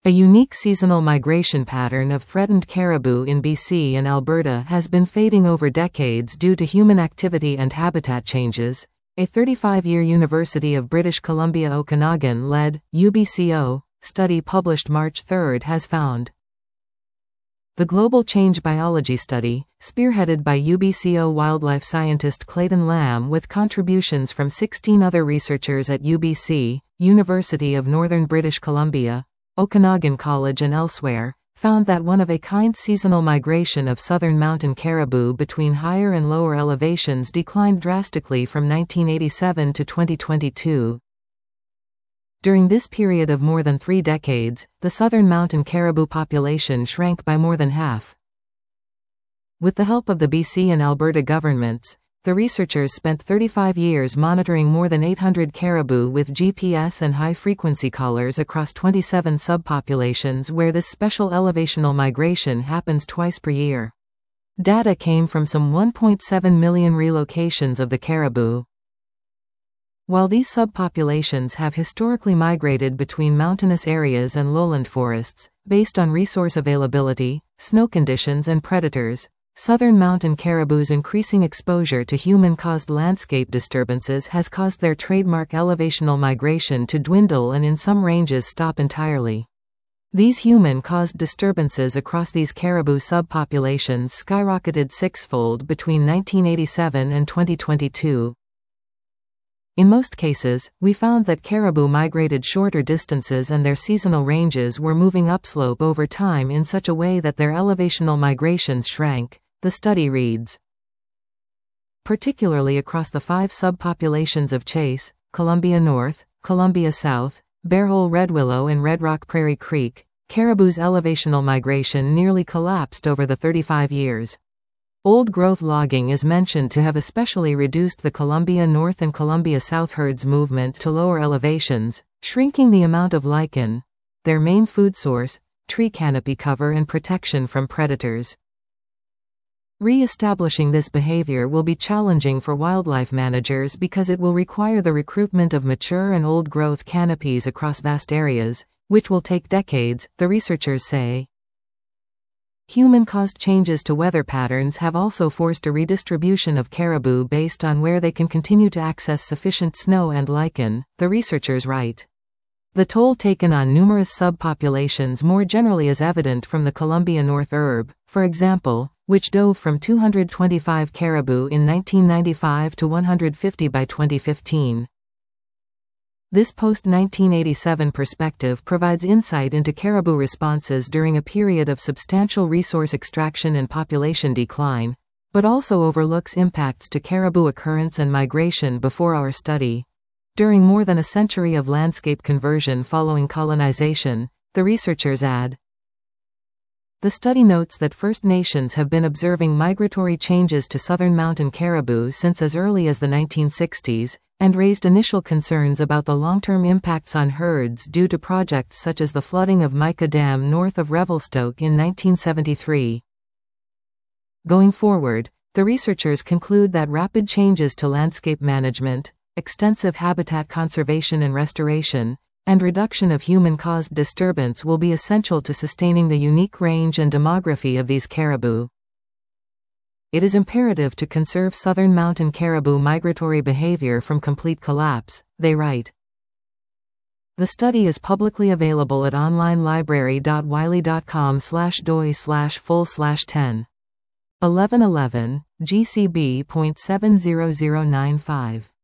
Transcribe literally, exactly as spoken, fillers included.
A unique seasonal migration pattern of threatened caribou in B C and Alberta has been fading over decades due to human activity and habitat changes, a thirty-five-year University of British Columbia Okanagan-led U B C O study published March third has found. The Global Change Biology Study, spearheaded by U B C O wildlife scientist Clayton Lamb with contributions from sixteen other researchers at U B C, University of Northern British Columbia, Okanagan College and elsewhere, found that one-of-a-kind seasonal migration of southern mountain caribou between higher and lower elevations declined drastically from nineteen eighty-seven to twenty twenty-two. During this period of more than three decades, the southern mountain caribou population shrank by more than half. With the help of the B C and Alberta governments, the researchers spent thirty-five years monitoring more than eight hundred caribou with G P S and high-frequency collars across twenty-seven subpopulations where this special elevational migration happens twice per year. Data came from some one point seven million relocations of the caribou. While these subpopulations have historically migrated between mountainous areas and lowland forests, based on resource availability, snow conditions and predators, southern mountain caribou's increasing exposure to human-caused landscape disturbances has caused their trademark elevational migration to dwindle and in some ranges stop entirely. These human-caused disturbances across these caribou subpopulations skyrocketed sixfold between nineteen eighty-seven and twenty twenty-two. In most cases, we found that caribou migrated shorter distances and their seasonal ranges were moving upslope over time in such a way that their elevational migrations shrank, the study reads. Particularly across the five subpopulations of Chase, Columbia North, Columbia South, Bearhole Redwillow and Red Rock Prairie Creek, caribou's elevational migration nearly collapsed over the thirty-five years. Old-growth logging is mentioned to have especially reduced the Columbia North and Columbia South herds' movement to lower elevations, shrinking the amount of lichen, their main food source, tree canopy cover and protection from predators. Re-establishing this behavior will be challenging for wildlife managers because it will require the recruitment of mature and old-growth canopies across vast areas, which will take decades, the researchers say. Human-caused changes to weather patterns have also forced a redistribution of caribou based on where they can continue to access sufficient snow and lichen, the researchers write. The toll taken on numerous subpopulations more generally is evident from the Columbia North herb, for example, which dove from two hundred twenty-five caribou in nineteen ninety-five to one hundred fifty by twenty fifteen. This post nineteen eighty-seven perspective provides insight into caribou responses during a period of substantial resource extraction and population decline, but also overlooks impacts to caribou occurrence and migration before our study. During more than a century of landscape conversion following colonization, the researchers add. The study notes that First Nations have been observing migratory changes to southern mountain caribou since as early as the nineteen sixties, and raised initial concerns about the long-term impacts on herds due to projects such as the flooding of Mica Dam north of Revelstoke in nineteen seventy-three. Going forward, the researchers conclude that rapid changes to landscape management, extensive habitat conservation and restoration, and reduction of human-caused disturbance will be essential to sustaining the unique range and demography of these caribou. It is imperative to conserve southern mountain caribou migratory behavior from complete collapse, they write. The study is publicly available at online library dot wiley dot com slash doi slash full slash ten. eleven eleven, G C B point seven zero zero nine five.